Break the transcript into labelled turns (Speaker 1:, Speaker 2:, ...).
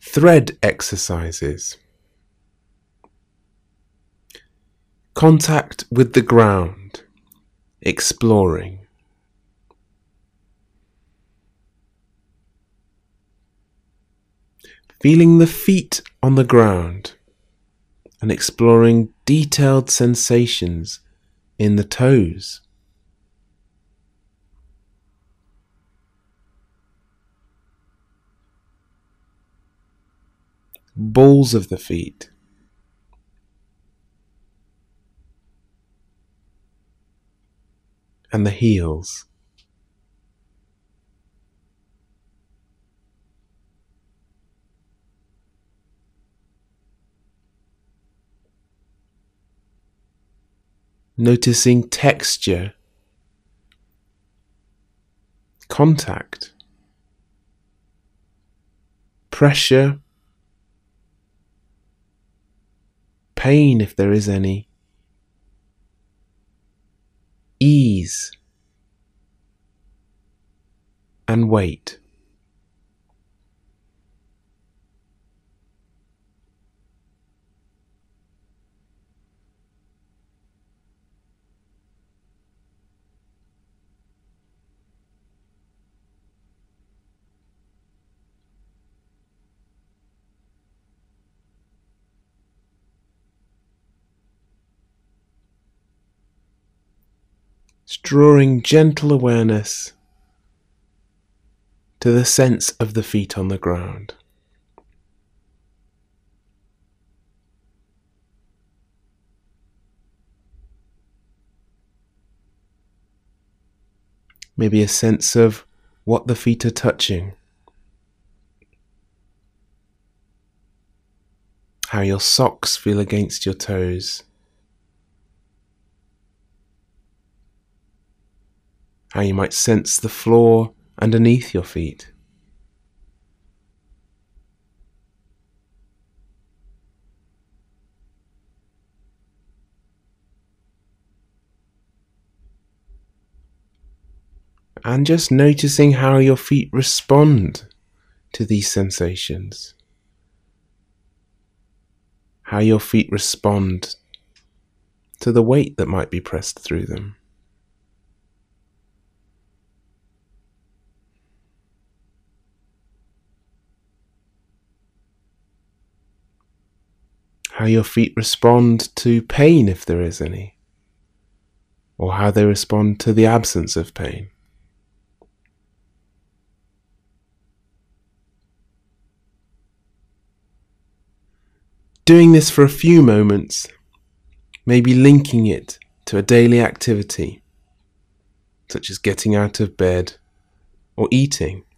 Speaker 1: Thread exercises. Contact with the ground. Exploring. Feeling the feet on the ground and exploring detailed sensations in the toes. Balls of the feet. And the heels. Noticing texture, contact, pressure, pain if there is any, ease, and weight. Drawing gentle awareness to the sense of the feet on the ground. Maybe a sense of what the feet are touching, how your socks feel against your toes, how you might sense the floor underneath your feet. And just noticing how your feet respond to these sensations. How your feet respond to the weight that might be pressed through them. How your feet respond to pain if there is any, or how they respond to the absence of pain. Doing this for a few moments, maybe linking it to a daily activity, such as getting out of bed or eating.